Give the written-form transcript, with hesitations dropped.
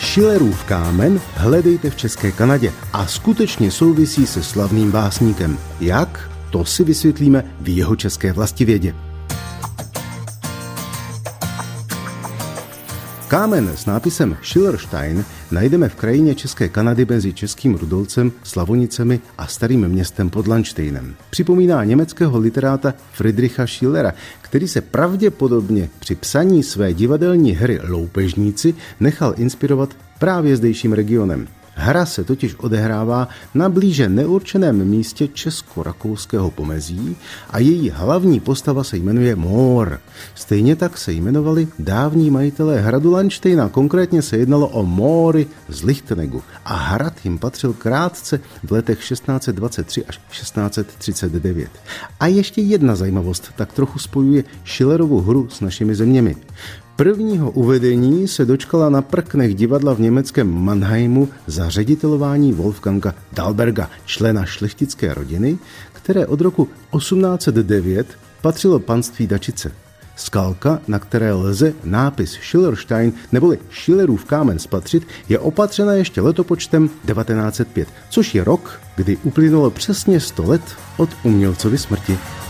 Schillerův kámen hledejte v České Kanadě a skutečně souvisí se slavným básníkem. Jak? To si vysvětlíme v jeho české vlastivědě. Kámen s nápisem Schillerstein najdeme v krajině České Kanady mezi Českým Rudolcem, Slavonicemi a Starým Městem pod Landštejnem. Připomíná německého literáta Friedricha Schillera, který se pravděpodobně při psaní své divadelní hry Loupežníci nechal inspirovat právě zdejším regionem. Hra se totiž odehrává na blíže neurčeném místě česko-rakouského pomezí a její hlavní postava se jmenuje Mór. Stejně tak se jmenovali dávní majitelé hradu Landštejna, konkrétně se jednalo o Móry z Lichtenegu a hrad jim patřil krátce v letech 1623 až 1639. A ještě jedna zajímavost tak trochu spojuje Schillerovu hru s našimi zeměmi. Prvního uvedení se dočkala na prknech divadla v německém Mannheimu za ředitelování Wolfganga Dalberga, člena šlechtické rodiny, které od roku 1809 patřilo panství Dačice. Skalka, na které lze nápis Schillerstein neboli Schillerův kámen spatřit, je opatřena ještě letopočtem 1905, což je rok, kdy uplynulo přesně 100 let od umělcovy smrti.